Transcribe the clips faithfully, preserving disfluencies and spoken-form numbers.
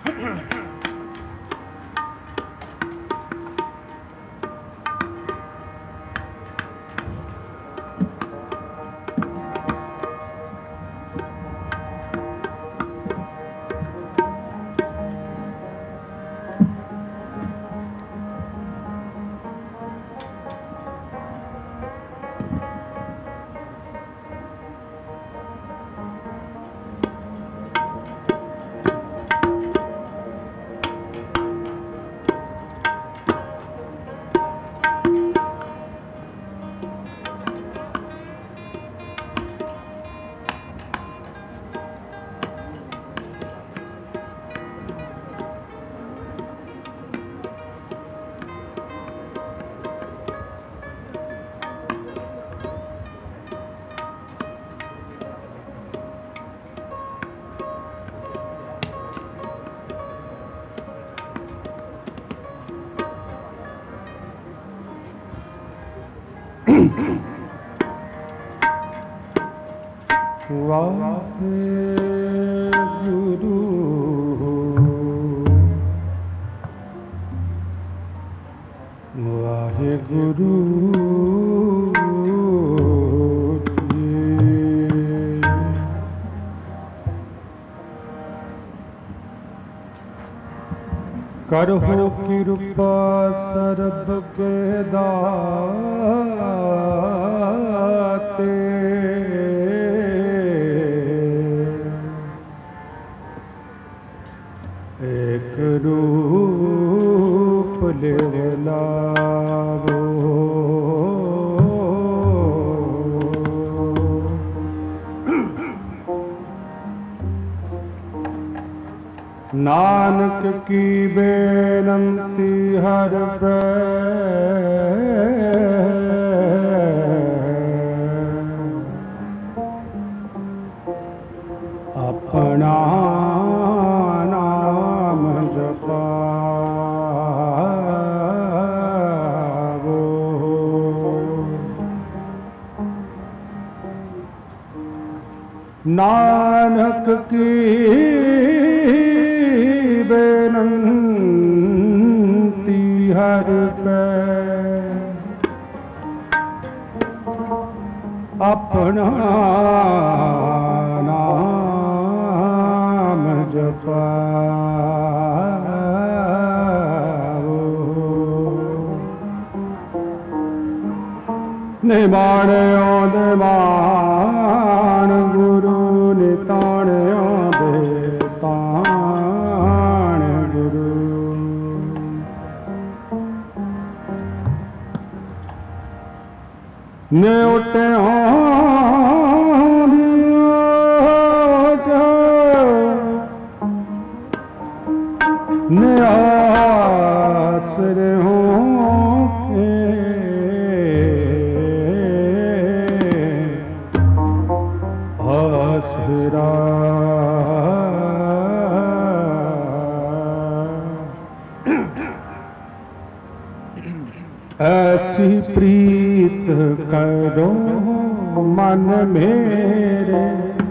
वाहेगुरु वाहेगुरु करहो कृपा सर्ब के दाते एक रूप ले लावो नानक की बेनंती हर पे अपना नाम जपावो। नानक की बेनंती हर पे अपना नाम जपावो। निमाणयो निमान गुरु निताणयो बेताण गुरु। न्योटे न्यासर होके आसरा ऐसी प्रीत करो मन मेरे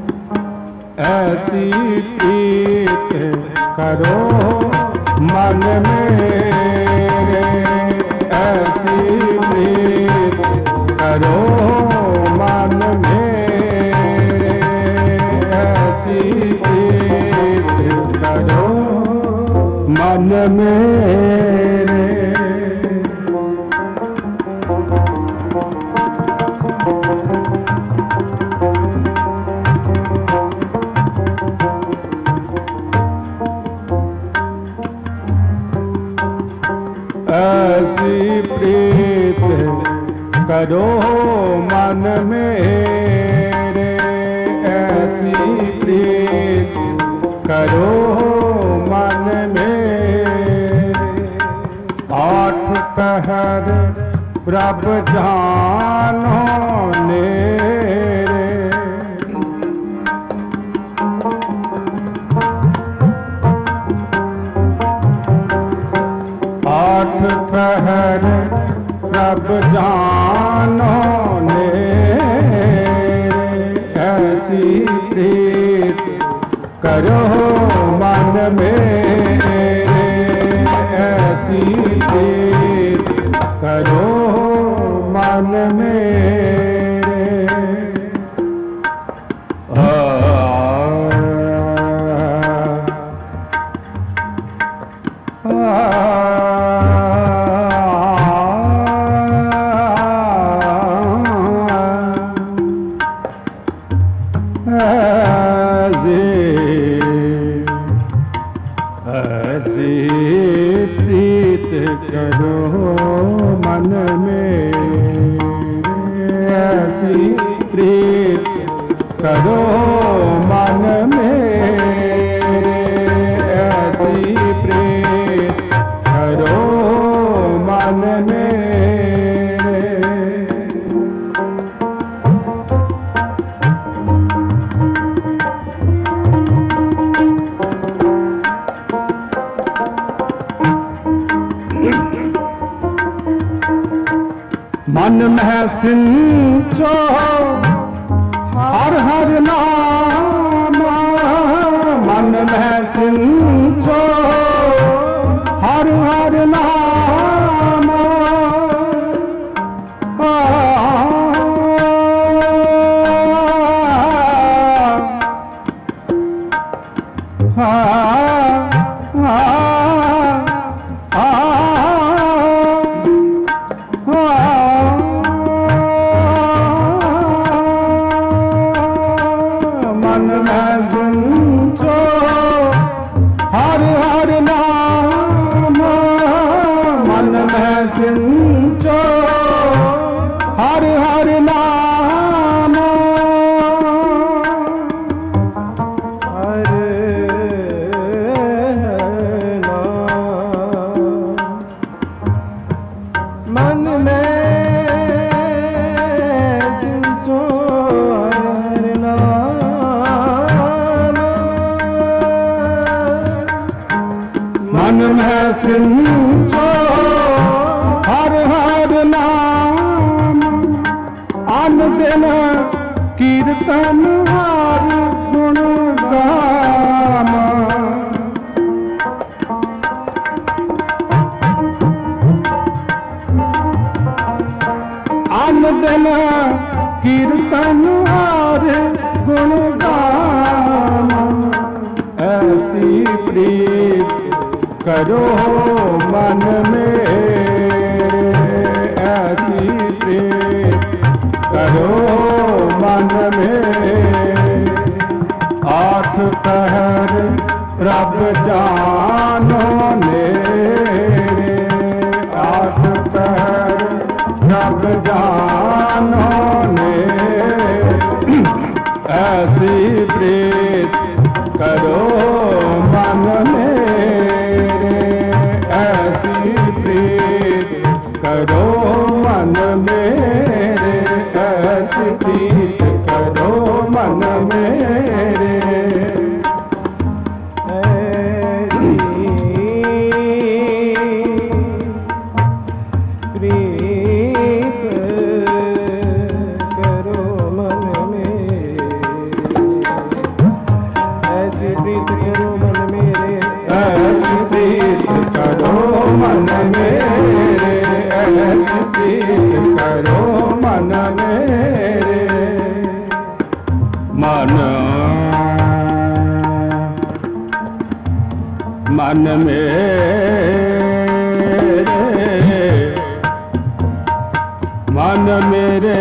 ऐसी प्रीत करो मन मेरे ऐसी प्रीत करो मन मेरे ऐसी प्रीत करो मन मेरे। ऐसी प्रीत करो मन मेरे ऐसी प्रीत करो मन मेरे। आठ पहर प्रभ जानो नेरे आठ पहर प्रभ जानो नेरे ऐसी प्रीत करो मन मेरे, ऐसी प्रीत करो मन मेरे। आ, आ, करो मन मेरे, ऐसी प्रीत करो मन मेरे। मन में सिंचो हर हर नाम, मन में सिंचो हर हर नाम। आ, आ, आ, आ, मन में सिंचो हर हर नाम, मन में सिंचो हर हर नाम। हरे नाम मन में सिंचो हर हर नाम, मन में सिंचो हर हर नाम। अन दिन कीर्तन हर गुण गाम, अन दिन कीर्तन हर गुण गाम। ऐसी प्रीत करो मन मेरे, ऐसी प्रीत करो मन मेरे। आठ पहर रब जानो मेरे, आठ पहर रब जानो मेरे। ऐसी प्रीत करो मन मेरे, ऐसी प्रीत करो मन मेरे, ऐसी प्रीत करो मन मेरे। ऐसी प्रीत करो मन मेरे, ऐसी प्रीत करो मन मेरे, ऐसी प्रीत करो मन मेरे, ऐसी प्रीत करो मन मेरे। मन मन मेरे, मन मेरे,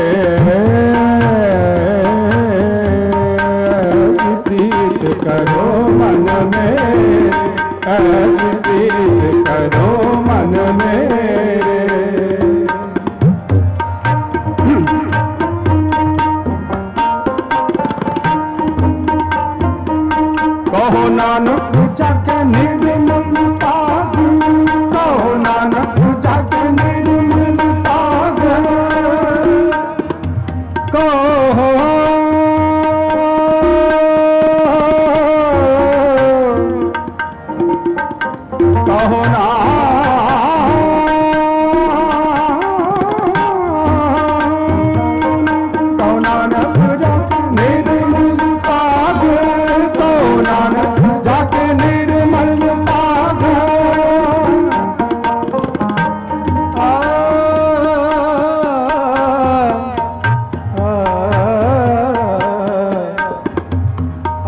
ऐसी प्रीत करो मन मेरे, ऐसी प्रीत करो मन मेरे। कहो नानक जाके निर्मल पाग, कहो नानक जाके निर्मल पाग। कहो कहो ना कहो नानक जाके निर्मल पाग, कहो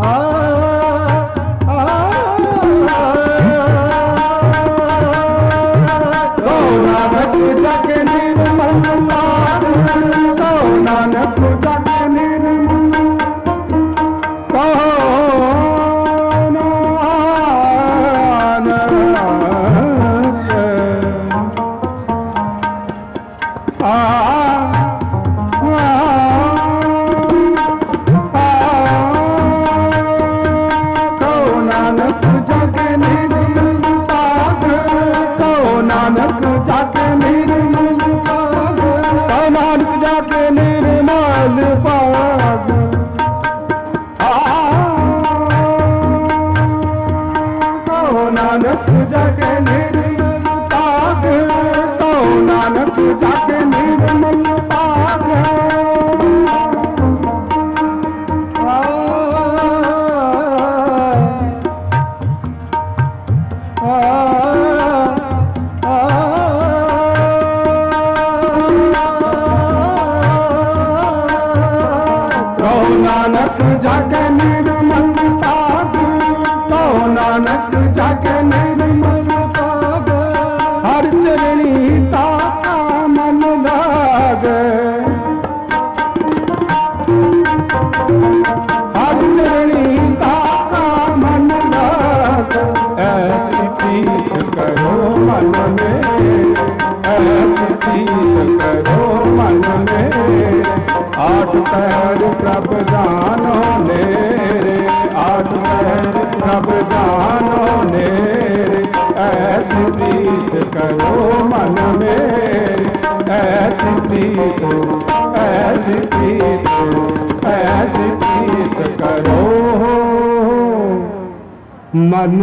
मन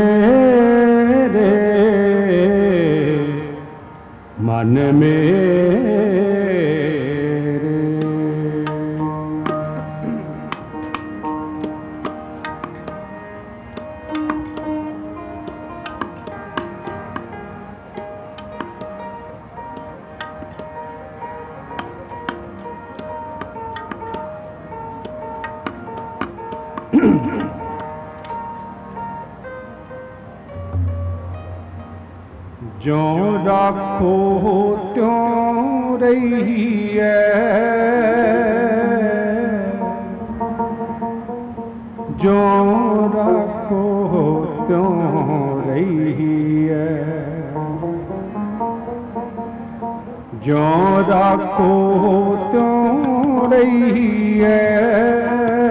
मेरे मन मेरे जो राखो त्यों रही है, जो राखो त्यों रही है, जो राखो त्यों रही है,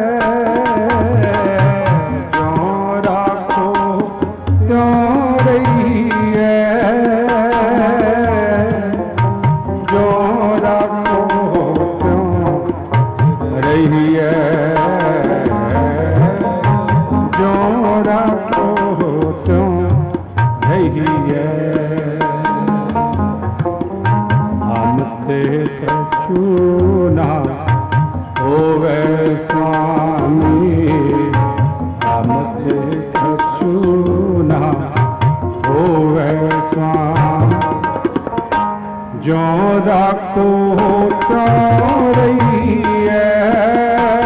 जो राखो त्यों रही है,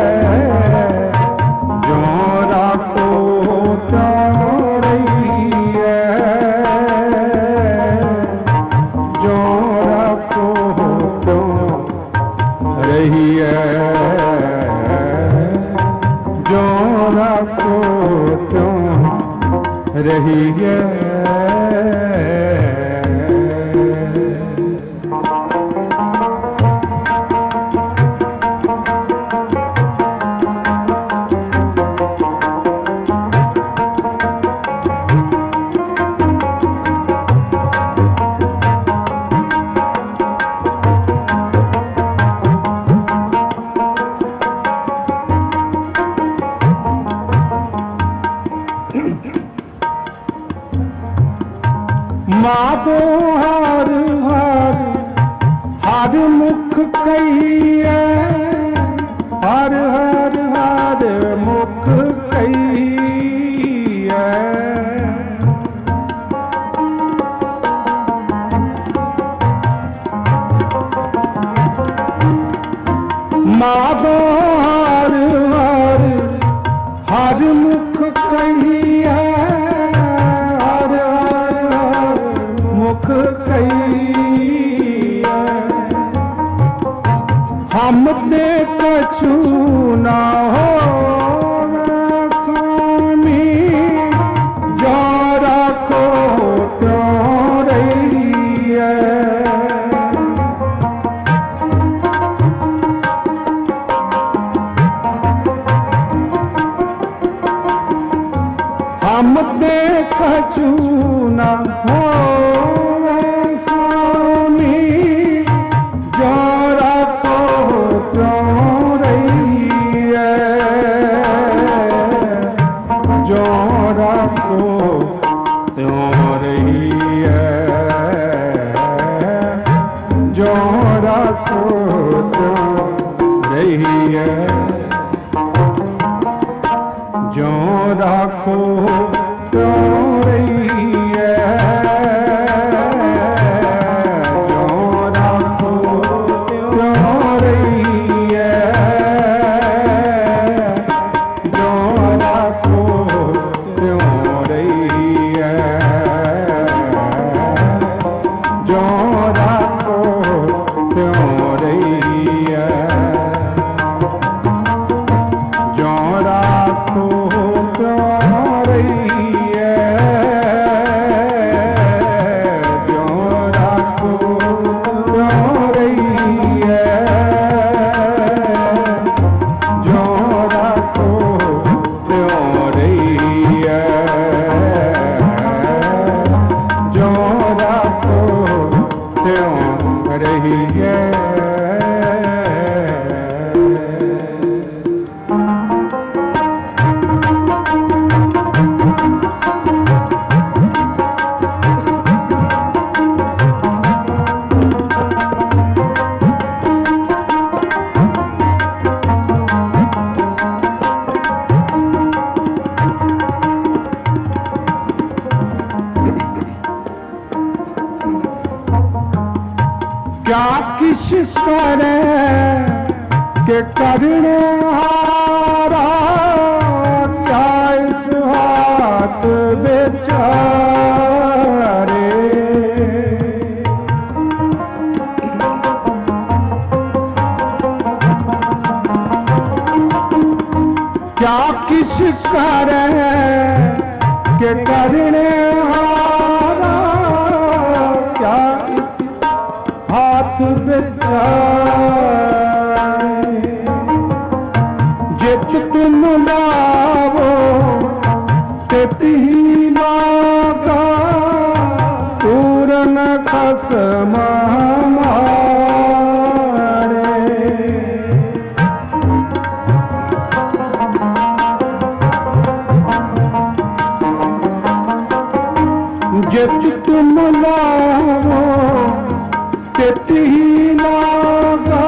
जो राखो त्यों रही है, जो राखो त्यों रही है, जो राखो त्यों रही है। माधो हर हर हर मुख कहिए, हर हर हर मुख कहिए, माधो हर हर कछु ना हो स्वामी, जो राखो त्यों रहिए। हम ते कछु ना हो स्वामी, जो राखो त्यों रहिए, जो राखो त्यों रहिए, जो राखो त्यों रहिए, जो राखो त्यों रहिए, जो राखो त्यों रहिए, जो राखो त्यों रहिए, जो राखो त्यों रहिए, जो राखो त्यों रहिए, जो राखो त्यों रहिए, जो राखो त्यों रहिए, जो राखो त्यों रहिए। क्या किस करे के करने हारा, क्या इस हाथ बेचारे। क्या किस करे के करने हारा, क्या इस हाथ बेचारे। जित तुम लावो तित ही लागा, पूरन खसम हमारे। जित तुम लावो तित ही लागा,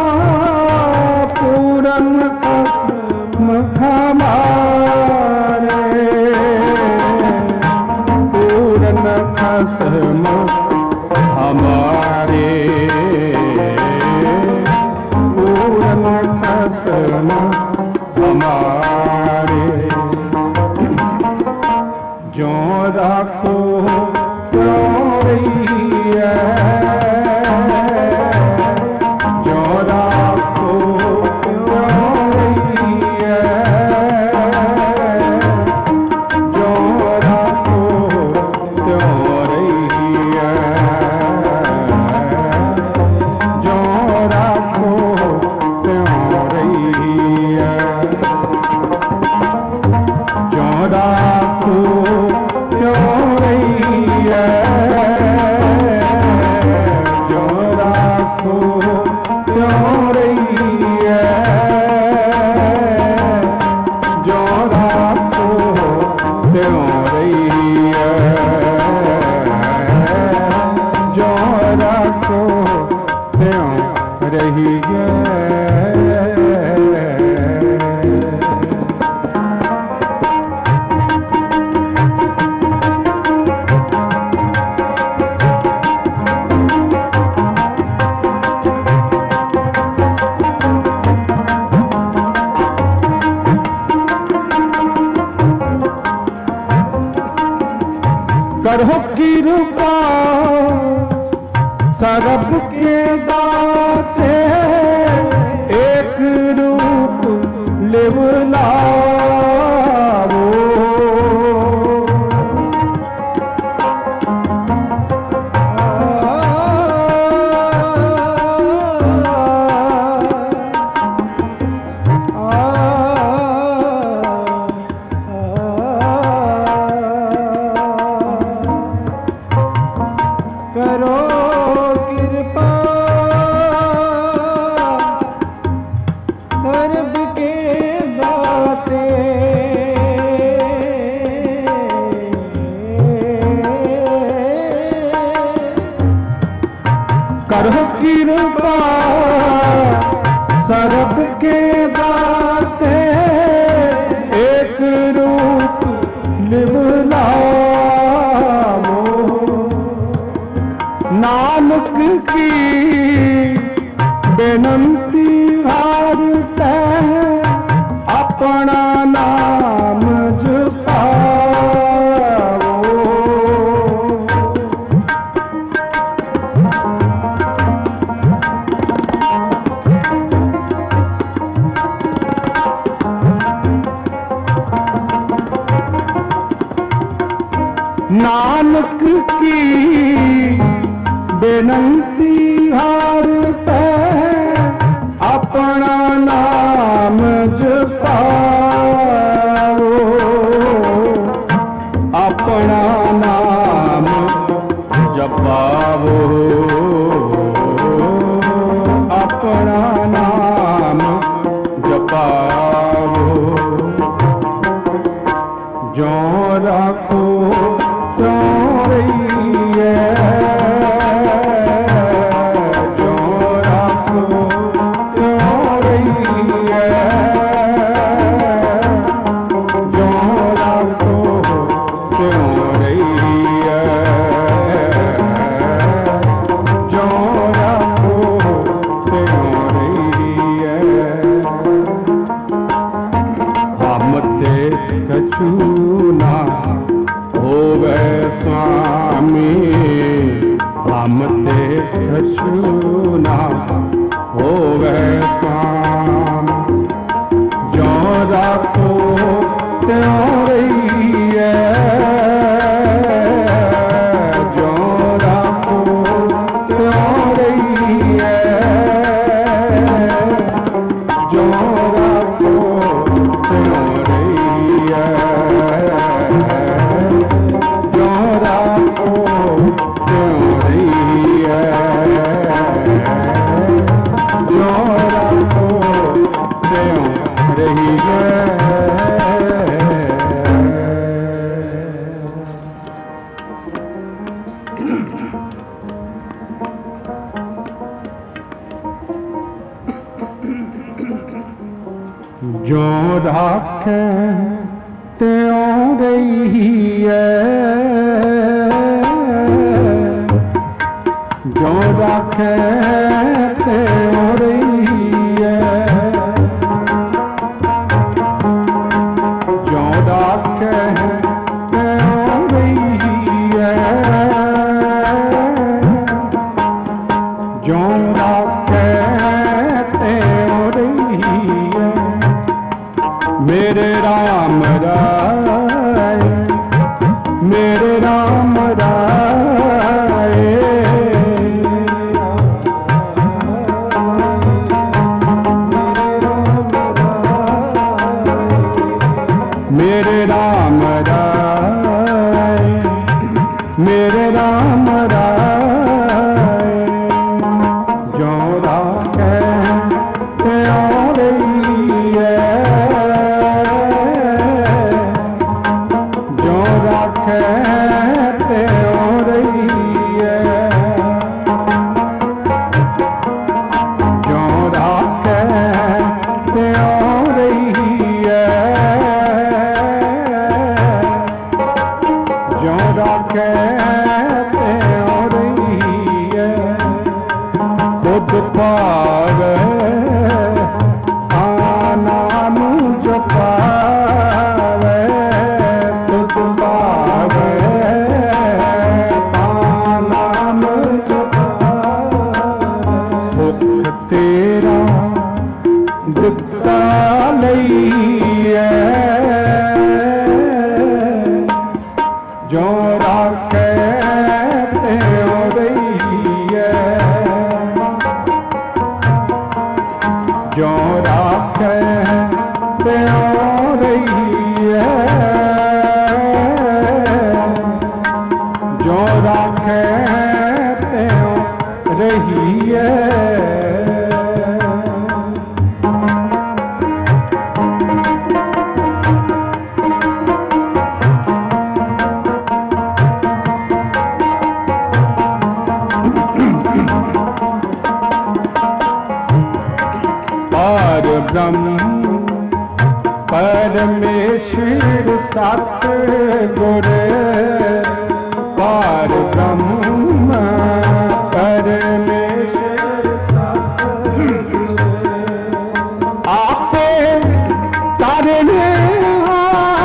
पूरन खसम हमारे, पूरन खसम हमारे, पूरन खसम हमारे। जो राखो त्यों रहिए, जो राखो त्यों रहिए, जो राखो त्यों रहिए, जो राखो त्यों रहिए, जो राखो त्यों रहिए, जो राखो त्यों रहिए, जो राखो त्यों रहिए, जो राखो त्यों रहिए। करहो कृपा सरब के दाते, एक रूप नाम जपावो। नानक की बेनंती हार पे अपना नाम जपाओ, अपना नाम जपाओ, अपना नाम जपाओ। जो रखो ना होवे स्वामी। जो राखो त्यों रहिए, जो राखो त्यों रहिए, जो राखो त्यों रहिए, जो राखो त्यों रहिए, जो राखो त्यों रहिए। जो राखे त्यों रहिए, जो राखे त्यों रहिए, जो राखे त्यों रहिए, जो राखे त्यों रहिए। मेरे राम राय, मेरे राम राय, मेरे राम राय, मेरे राम राय। जो राखे त्यों रहिए, जो राखे त्यों रहिए, जो राखे त्यों रहिए, जो राखे त्यों रहिए। खुद पावे नाम जपावे, खुद पावे नाम जपावे। सुख तेरा दिता लईए, जो राखे त्यों रहिए, जो राखे त्यों रहिए, जो राखे त्यों रहिए। पार ब्रह्म परमेश्वर सतगुर, पार ब्रह्म परमेश्वर सतगुर। आपे तरने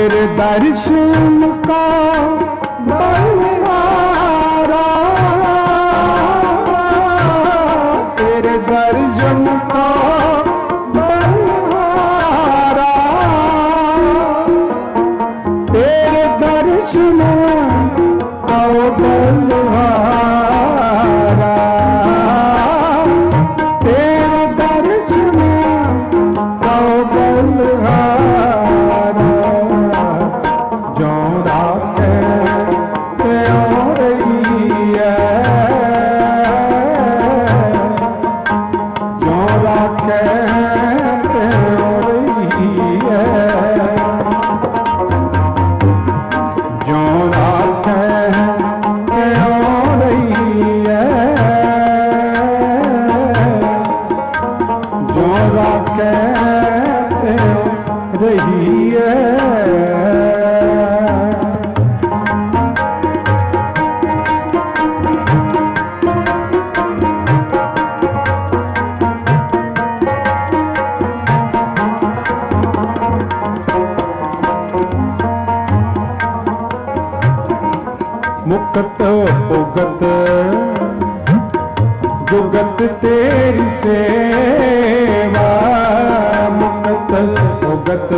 तेरे दर्शन का बलिहारा, तेरे दर्शन का बलिहारा, तेरे दर्शन का बलिहारा, तेरे दर्शन का बलिहारा, जो राखे त्यों रहिए, जो राखे त्यों रहिए, जो राखे त्यों रहिए, जो राखे त्यों रहिए। मुक्त उगत जुगत तेरी सेवा, मुक्त उगत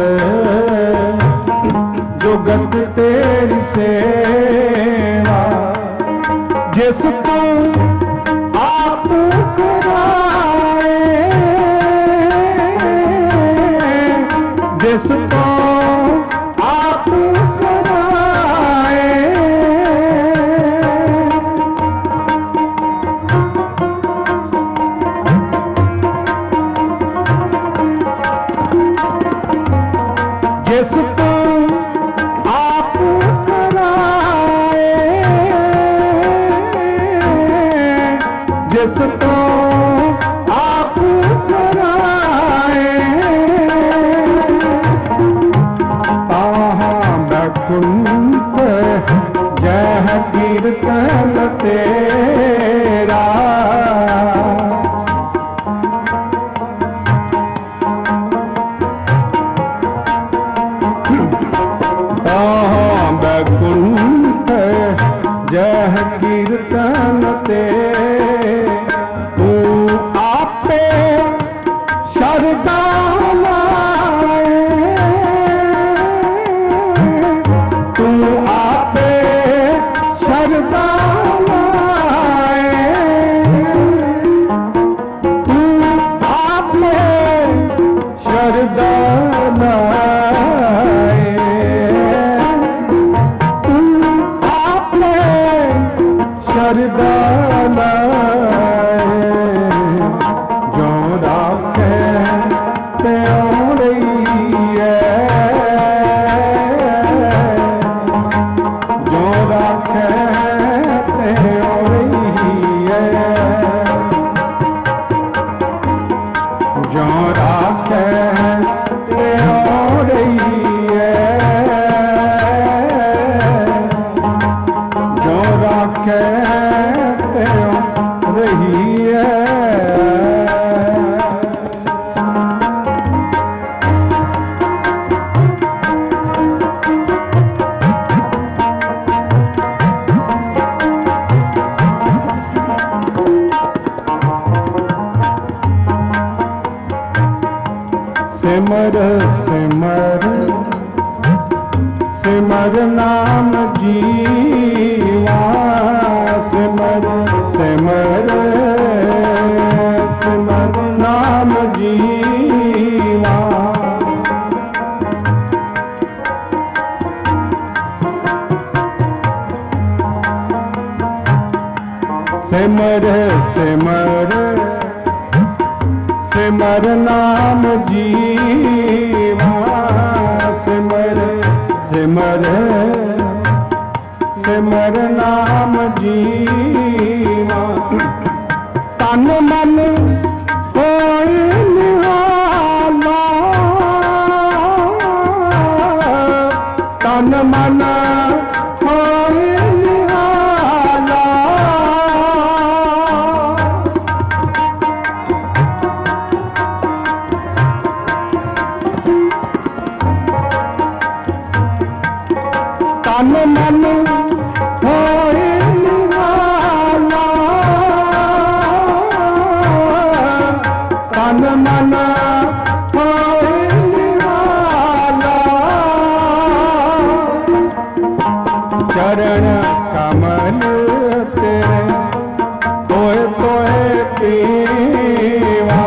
जुगत तेरी सेवा, जिस तू आप कराए, जिस तू आप कराए, जिस तू आप कराए, जिस तू आप कराए, ताहाँ बैकुंठ जह कीर्तन तेरा, ताहाँ बैकुंठ जह कीर्तन तेरा, तू आपे शरदा लाए, तू आपे शरदा लाए, तू आपे शरदा लाए, तू आपे शरदा लाए, जो राखे त्यों रहिए, जो राखे त्यों रहिए, जो राखे त्यों रहिए, जो राखे त्यों रहिए। सिमर सिमर सिमर नाम जीवा, सिमर सिमर सिमर नाम जीवा, सिमर सिमर सिमर नाम जीवा, सिमर सिमर सिमर नाम जीवा, तन मन होए निहाला, तन मन होए निहाला, तन मन होए निराला, तन मन होए निराला, चरण कमल तेरे सोए सोए पीवा,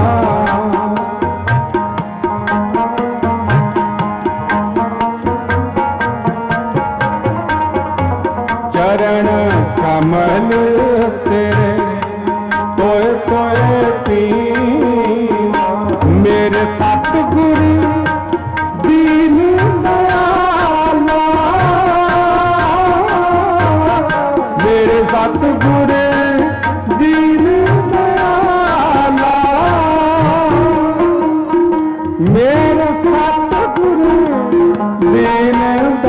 चरण कमल तेरे तोए तोए पीवा, मेरे सतगुरु दीन दयाला, मेरे सतगुरु दीन दयाला, मेरे सतगुरु दीन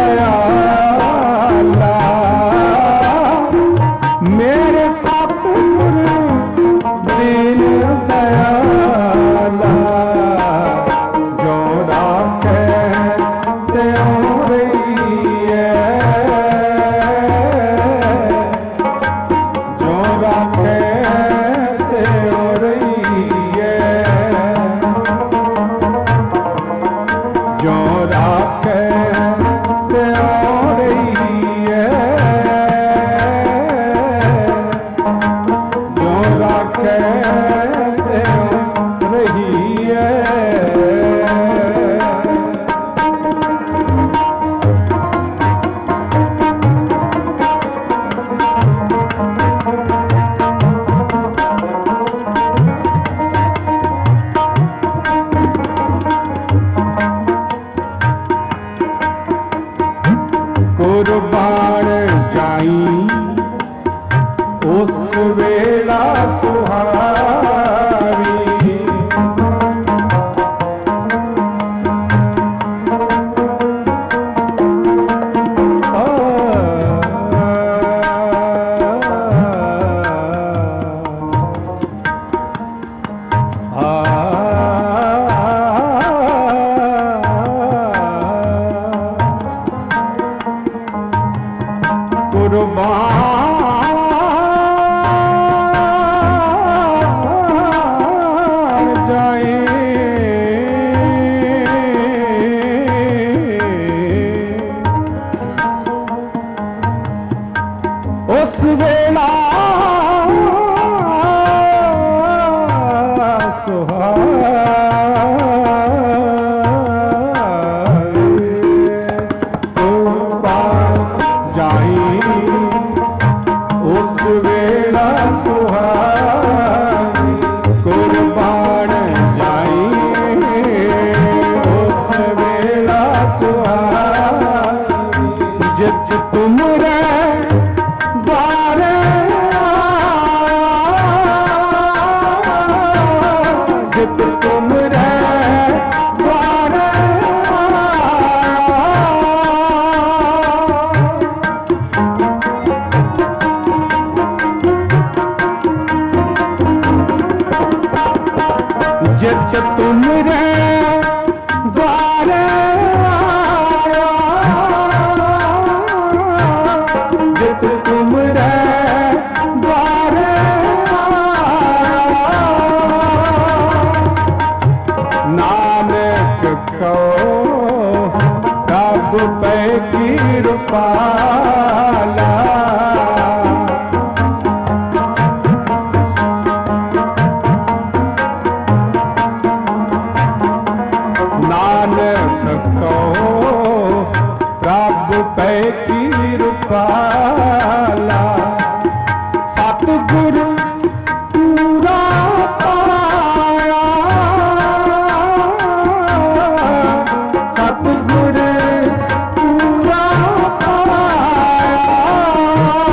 दयाला, मेरे सतगुरु दीन दयाला, जो राखे त्यों रहिए, जो राखे त्यों रहिए, जो राखे त्यों रहिए, जो राखे त्यों रहिए। कुर्बान जाई उस वेला सुहावी, कुर्बान जाए उस वेला सुहावी, कुर्बान जाई उस वेला सुहावी, कुर्बान जाई उस वेला सुहावी, जित तुमरे द्वारे जित तुमरे द्वारे जित तुमरे द्वारे आया, जित तुमरे द्वारे आया, नानक को रब पे कृपाला, नानक को रब पे कृपाला, सतगुरु पूरा पाया, सतगुरु पूरा पाया,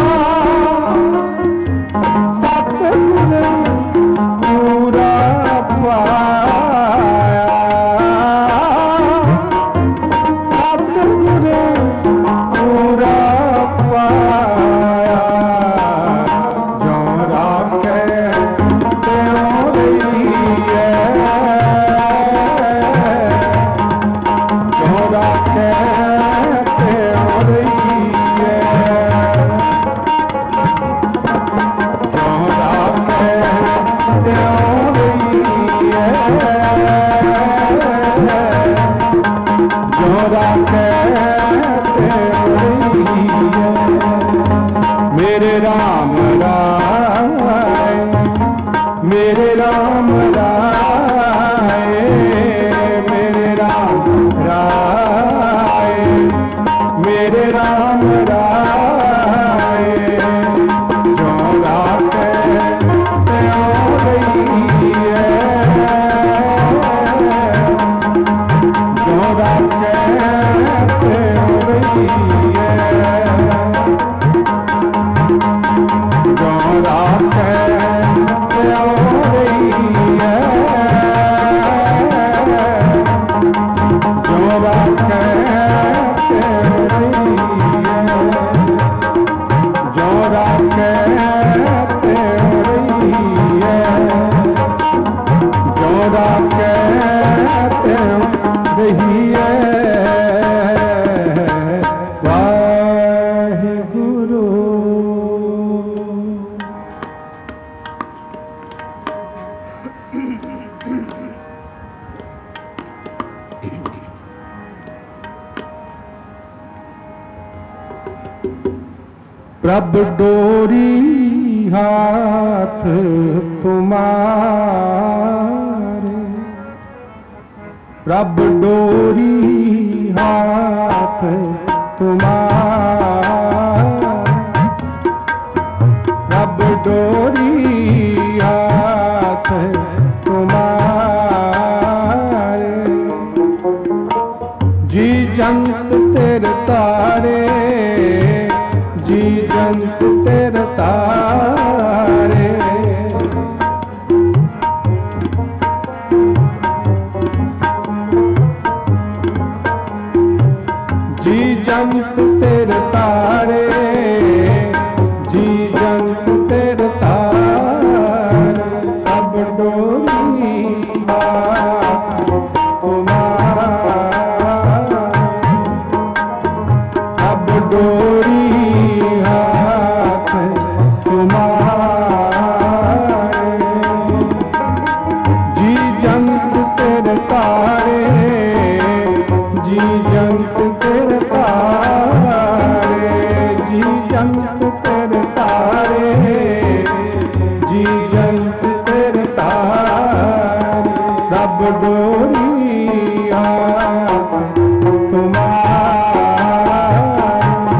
जोरा कहते रही है मेरे राम राय मेरे राम राय मेरे राम राय मेरे राम राय जोरा कहते रही है जोरा कहते रही है जोरा कहते रही है जोरा कहते रही है जोरा कहते रही है जोरा कहते रही है वाहिगुरु। प्रभ डोरी हाथ तुम्हारे प्रभ डोरी हाथ तुम्हारे प्रभ डोरी हाथ तुम्हारे जी जंत तेरे तारे जी जंत तेरे तारे जी जंत तेरे तारे जी जंत तेरे तारे अब डोरी हाथ तुम्हारे अब डोरी हाथ तुम्हारे जी जंत तेरे तारे जी जंत तेरे तारे जी जंत तेरे तारे जी जंत तेरे तारे रब डोरी हाथ तुम्हारे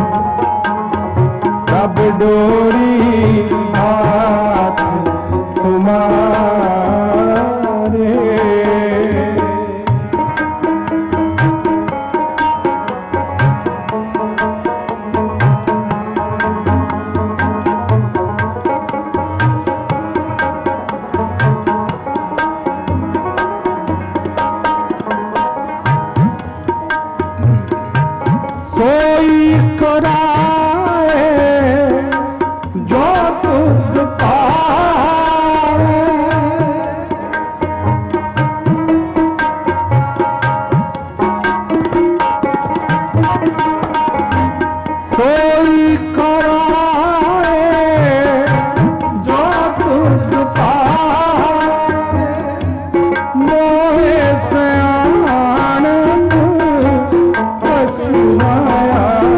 रब डोरी हाथ तुम्हारे। सोई कराए जो तुझ पाए सोई कराए जो तुझ पाए मोहे से आनंद पशुमाया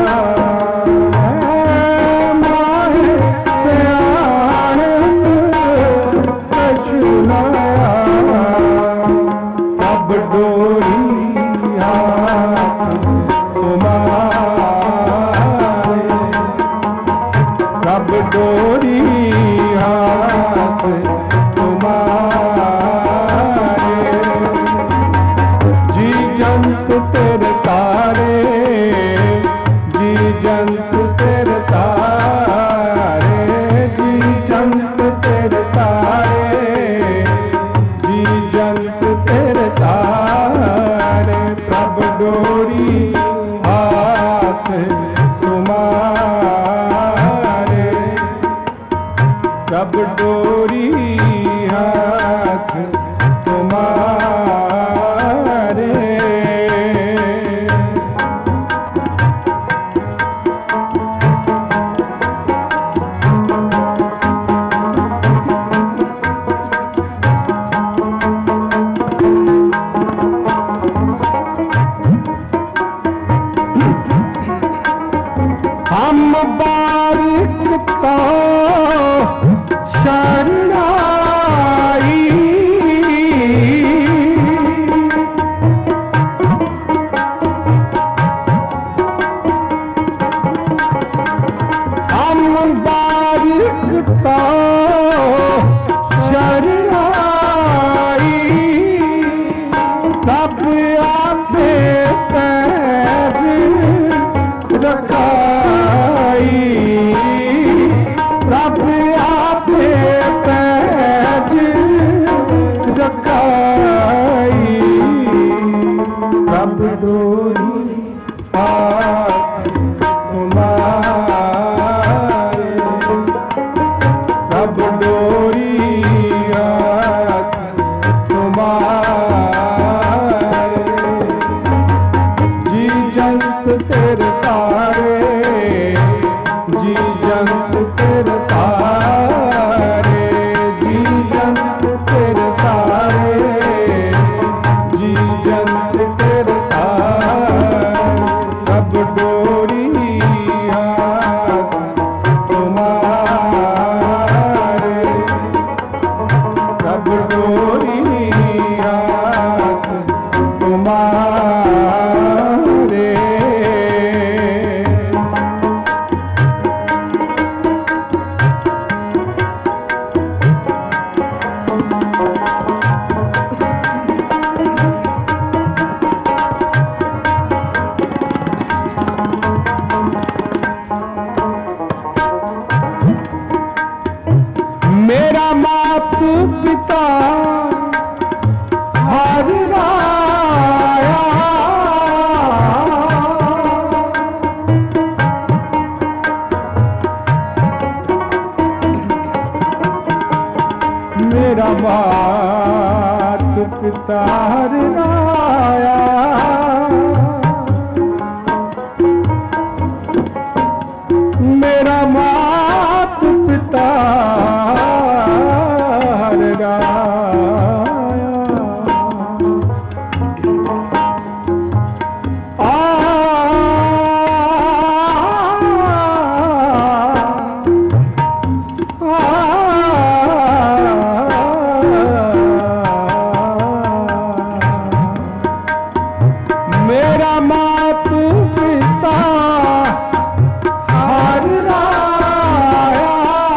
मोहे से आनंद पशुमाया अब डोरी हाथ तुम्हारे अब डोरी हाथ तुम्हारे जी जंत तेरे तारे जी जंत तेरे तारे जी जंत तेरे तारे जी जंत तेरे तारे प्रभ डोरी हाथ तुम्हारे प्रभ डोरी हाथ तुम्हारे। तो शरणाई हम बारिक तो शरणाई तब आपे पैज रखाई तब आपे पैज रखाई तब डोरी हाथ तुम्हारे तब डोरी हाथ तुम्हारे जी जंत तेरे तारे जी जंत तेरे तारे जी जंत तेरे तारे जी जंत तेरे तारे तब डोरी हाथ तुम्हारे तब डोरी हाथ तुम्हारे मेरा मात पिता हर राया मेरा मात पिता हर राया मेरा मात पिता हर राया आ मेरा मात पिता हर राया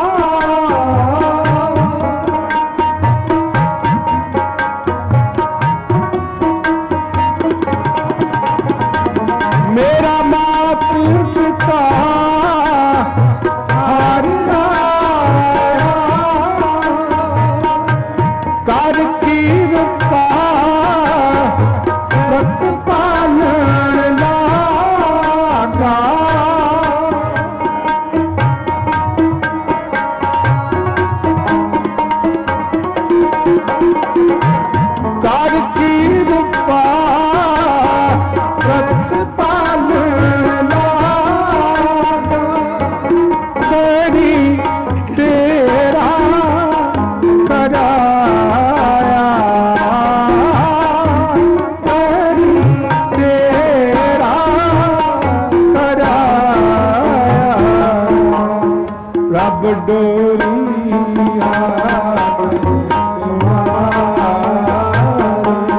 मेरा मात पिता हर राया कर की रूपा प्रतिपालन लागा कर की रूपा प्रतिपालन लागा तेरी तेरा कराया तेरी तेरा कराया रब डोरी हाथ तुम्हारे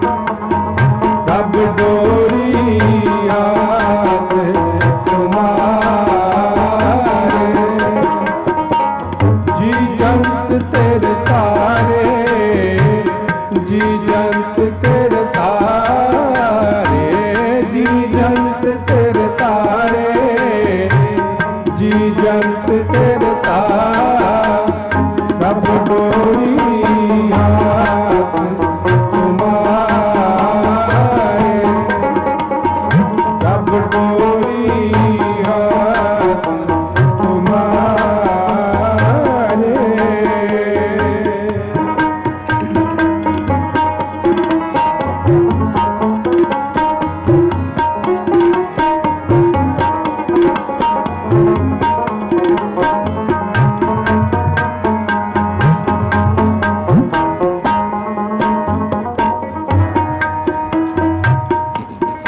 रब डोरी हाथ तुम्हारे जी जंत तेरे तारे जी जंत तेरे तारे जी जंत तेरे तारे जी जंत तेरे तारे रब डोरी हाथ तुम्हारे रब डोरी हाथ तुम्हारे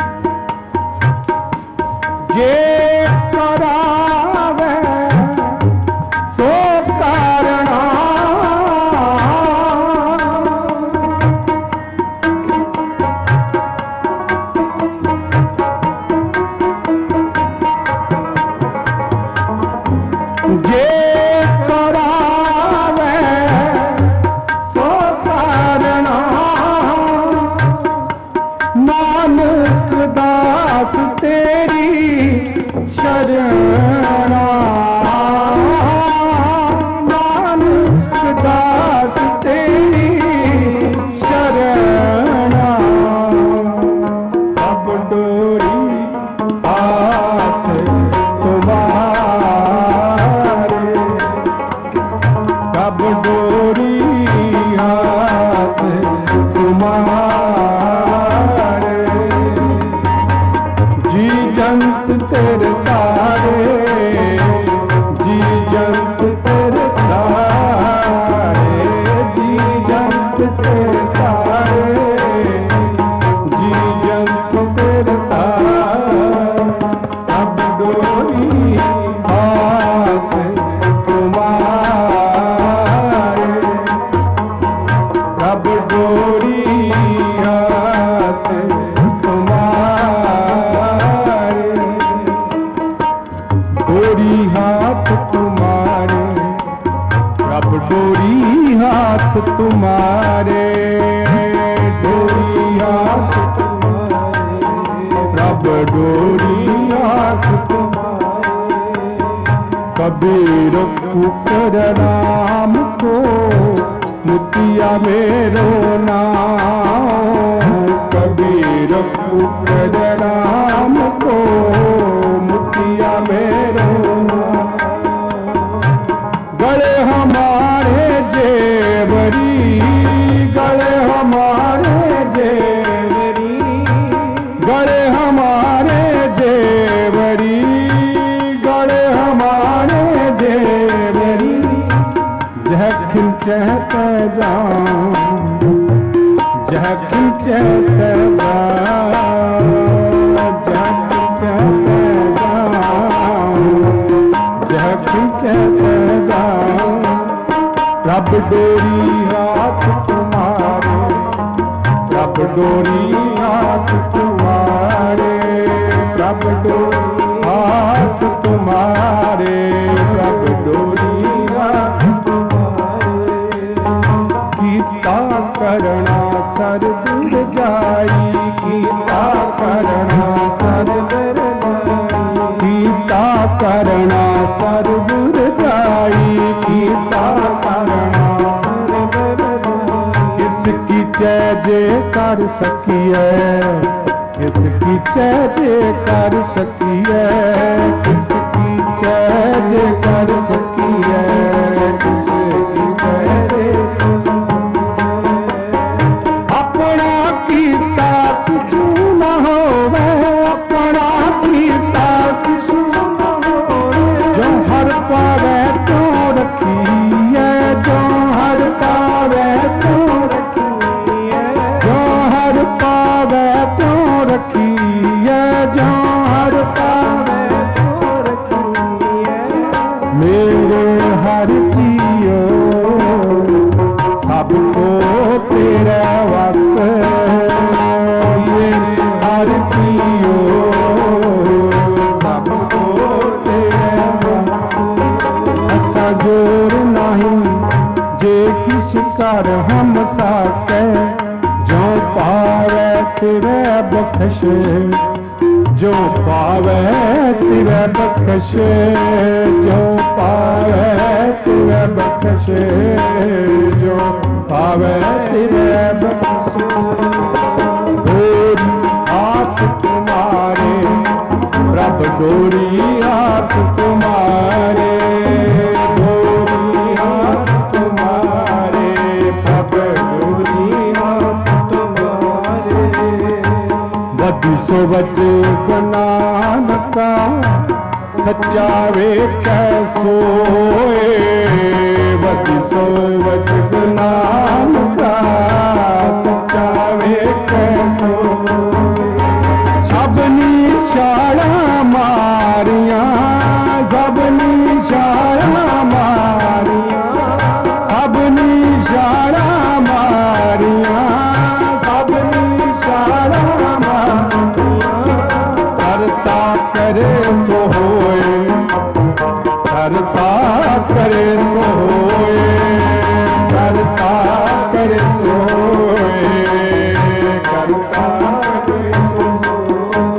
जे करावे दास तेरी शरणा, नानक दास तेरी शरणा। अब डोरी हाथ तुम्हारे, अब डोरी हाथ तुम्हारे। जी जंत तेरे तारे, जी जंत तेरे तारे, जी जंत तेरे तारे, जी जंत तेरे तारे। अब डोरी हाथ तुम्हारे, अब डोरी हाथ तुम्हारे। डोरी हाथ तुम्हारे, अब डोरी हाथ तुम्हारे, डोरी हाथ तुम्हारे, अब डोरी हाथ तुम्हारे। कबीर पुत्र राम को मुतिया मेरो नाम, कबीर पुत्र राम को मुतिया मेरो नाम। गले हमारे जेवरी, गले हमारे जेवरी, गले हमारे जेवरी, गले हमारे जेवरी। जह खिंचते जाऊं, जह खिंचते जाऊं, जह खिंचते जाऊं, जह खिंचते जाऊं। रब डोरी हाथ तुम्हारे, रब डोरी हाथ तुम्हारे, रब डोरी हाथ तुम्हारे, रब डोरी हाथ तुम्हारे। गीता करना सर दूर जाई, गीता करना सर दूर जाई, गीता करना सर दूर जाई, गीता करना सर दूर जाई। किसकी जय जय कर सकिए, किसकी जय जय कर सकिए, किसकी जय जय कर सकिए, किसकी जय जय कर सकिए। अपना कीता किछु न होवे, अपना कीता किछु न होवे। जो हर पावे तो रखिए, जो हर पावे तो रखिए, जो हर पावे तो रखिए, जो हर पावे तो रखिए। मेरे हर जियो सबको तेरा वस, मेरे हर जियो सबको तेरा वस। ऐसा जोर नहीं जे किस कर हम साके, जो पावे तेरे बख्श, जो पावे तेरे बख्श, जो पावे तेरे बख्श, जो पावे तेरे बख्श। डोरी हाथ तुम्हारे, रब डोरी हाथ तुम्हारे, डोरी हाथ तुम्हारे, रब डोरी हाथ तुम्हारे। बदी सो बच नानका सच्चा वे कैसोए, बदी सो बच नानका सच्चा वे कैसोए। सबनी शाला मारियां, सबनी शाला मारियां, सबनी शाला मारियां, सबनी शाला मारियां। करता करे सो होए, करता करे सो होए, करता करे सो होए, करता करे सो होए।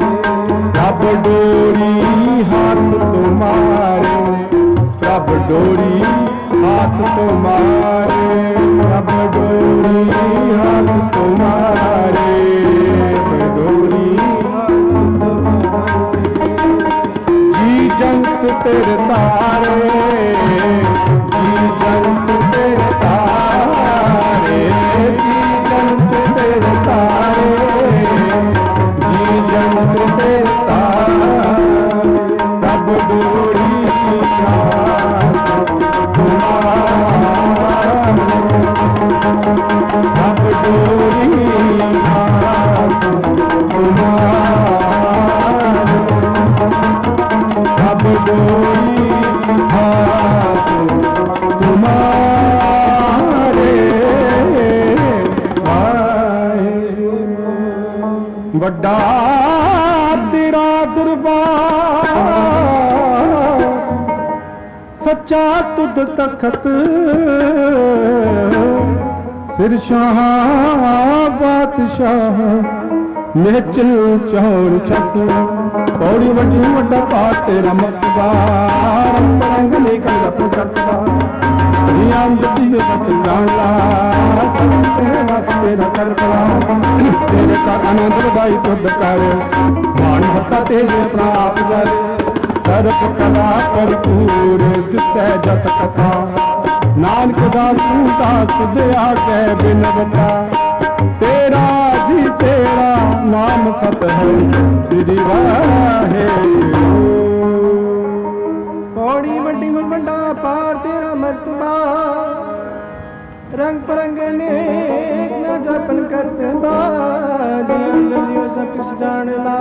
डोरी हाथ तुम्हारे, प्रभ डोरी हाथ तुम्हारे, प्रभ डोरी हाथ तुम्हारे, डोरी हाथ तुम्हारे। जी जंत तेरे तारे, जी जंत तेरे तारे, जी जंत तेरे तारे, जी जंत तेरे तारे, प्रभ डोरी हाथ तुम्हारे, प्रभ डोरी हाथ तुम्हारे, प्रभ डोरी हाथ तुम्हारे। वड्डा तेरा दरबार, सच्चा तुद तखत, सिर शाह बादशाह मेचल चौर छत। पौड़ी वड्डी वड्डा पाठ तेरा मकबा, रंग लेकर रप करता रियाम दी बत जाना, तेरे बस तेरा कर पड़ा, तेरे का आनंद बाई तुद कर, मान भत्ता तेरे प्राप कर, सर्प कला भरपूर दिसै जत कथा, नानक दासू दास दया कै बिन बता, तेरा जी तेरा नाम सत है श्री वाहेगुरू। पौड़ी वड्डी वड्डा पार तेरा मर्तबा, रंग परंग नेक न जपन करते बाजी, अंदर जियो सब कुछ जान ला,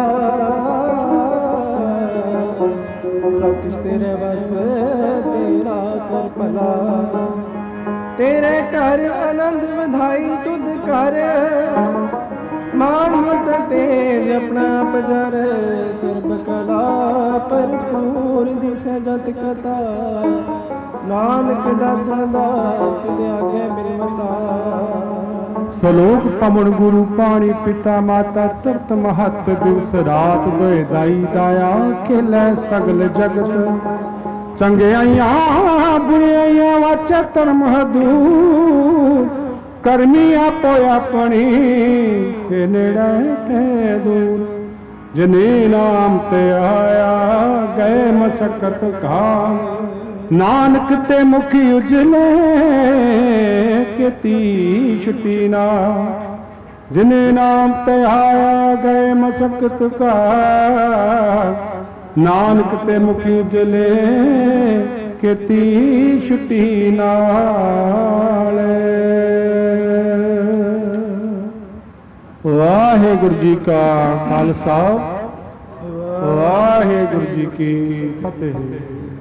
सब कुछ तेरे बस तेरा कर भला, तेरे घर आनंद वधाई तुद कर, मान मत तेज अपना पजर, सर्ब कला भरपूर दिसै जत कथा, नानक दासन दास तुद आगे मेरी मता। सलोक पवन गुरु पाणी पिता माता, तरत महत दिवस रात दोए दाई दाया, खेलै सगल जगत चंगियाइयां बुराइयां वाचा धर्म हदूर, करमी आपो अपनी नेड़े के दूर, जिने नाम ते आया गए मशक्कत घाल, नानक ते मुखी उजले केती छुटी ना, जिने नाम ते आया गए मशक्कत घाल, नानक ते मुखी उजले केती छुटी नाल। वाहेगुरु जी का खालसा, वाहेगुरु जी की फतेह।